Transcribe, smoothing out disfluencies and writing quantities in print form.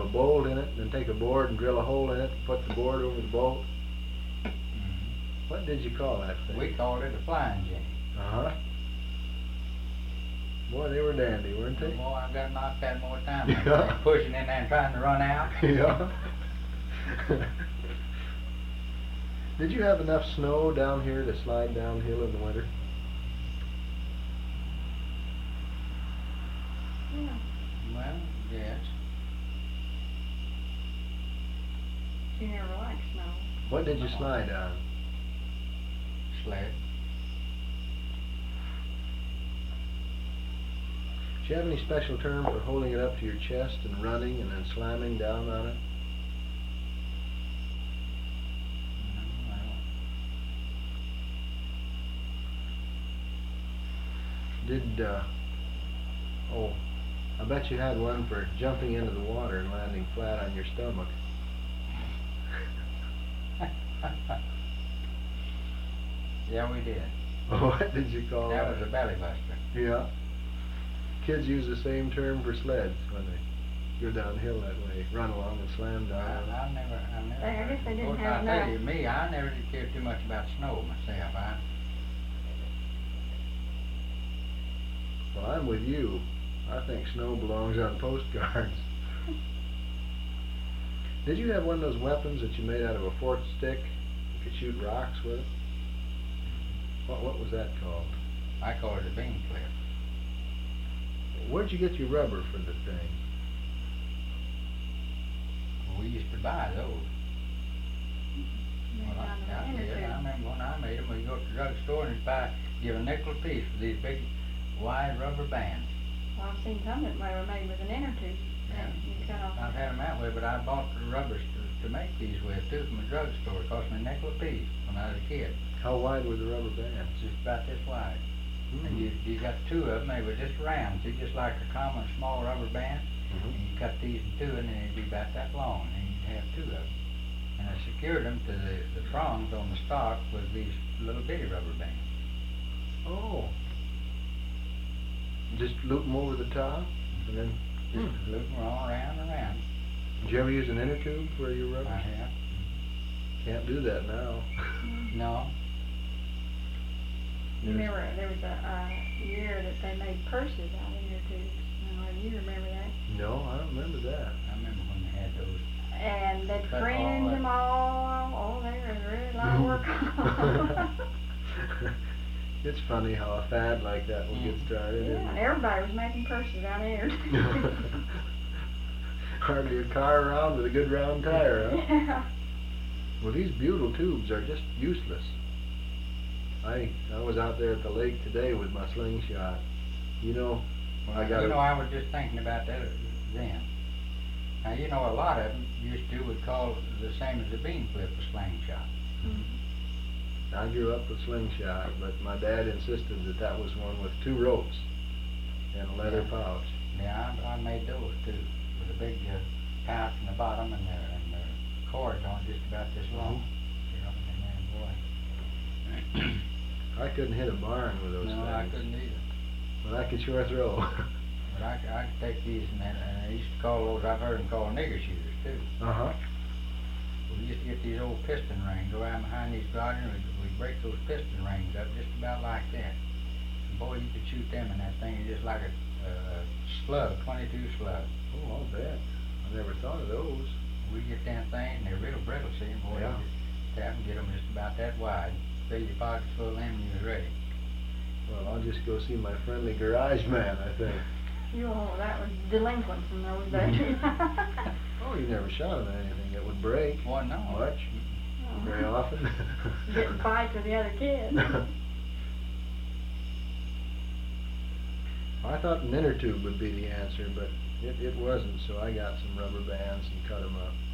bolt in it, and then take a board and drill a hole in it, put the board over the bolt. What did you call that thing? We called it a flying Jenny. Uh-huh. Boy, they were dandy, weren't they? Boy, I got knocked out more times. Yeah. Pushing in there and trying to run out. Yeah. Did you have enough snow down here to slide downhill in the winter? Yeah. Well, yes. She never liked snow. What did you slide down? Sled. Do you have any special term for holding it up to your chest and running and then slamming down on it? No, I don't. Did, oh, I bet you had one for jumping into the water and landing flat on your stomach. Yeah, we did. What did you call that? That was a belly buster. Yeah. Kids use the same term for sleds when they go downhill that way, run along and slam down. I never. I guess they didn't Of course, have I tell you, enough. me, I never did care too much about snow myself. Well, I'm with you. I think snow belongs on postcards. Did you have one of those weapons that you made out of a forked stick? You could shoot rocks with? What was that called? I call it a bean clip. Where'd you get your rubber for the thing? We used to buy those. Made Well, out of I an inner did. I tube. remember when I made them, we'd go to the drugstore and give a nickel a piece for these big, wide rubber bands. Well, I've seen some that were made with an inner tube. Yeah. You cut off. I've had them that way, but I bought the rubbers to make these with too from a drugstore. It cost me a nickel a piece when I was a kid. How wide were the rubber bands? Just about this wide. And you got two of them, they were just round, see, just like a common small rubber band. And you cut these in two and then it'd be about that long, and you'd have two of them. And I secured them to the prongs on the stock with these little bitty rubber bands. Oh. Just loop them over the top, and then Just loop them all around and around. Did you ever use an inner tube for your rubber? I have. Can't do that now. No. You remember there was a year that they made purses out of inner tubes. Now, you remember that? No, I don't remember that. I remember when they had those. And they Cut fringed all them all. Oh, they were really a lot of work. It's funny how a fad like that will get started. Yeah, isn't and it? everybody was making purses out of inner tubes. Hardly a car around with a good round tire, huh? Yeah. Well, these butyl tubes are just useless. I was out there at the lake today with my slingshot. You know, Well, I got I was just thinking about that then. Now, you know, a lot of them would call the same as a bean clip a slingshot. I grew up with slingshot, but my dad insisted that that was one with two ropes and a leather pouch. Yeah, I made those too, with a big pouch in the bottom and the cords on just about this long. You know, and then, boy. I couldn't hit a barn with those No, things. I couldn't either. But I could sure throw. But I could take these and I used to call those, I've heard them called nigger shooters too. Uh-huh. We used to get these old piston rings, go around behind these gardens, we'd break those piston rings up just about like that. And boy, you could shoot them in that thing, it's just like a slug, 22 slug. Oh, I'll bet. I never thought of those. We get them things and they're real brittle, see, and boy, Yeah. you just tap and get them just about that wide. Fill your pockets full of them and you was ready. Well, I'll just go see my friendly garage man, I think. Oh, that was delinquents in those days. Oh, you never shot him at anything that would break Boy, no. much, very often. Getting fights with the other kids. I thought an inner tube would be the answer, but it wasn't, so I got some rubber bands and cut them up.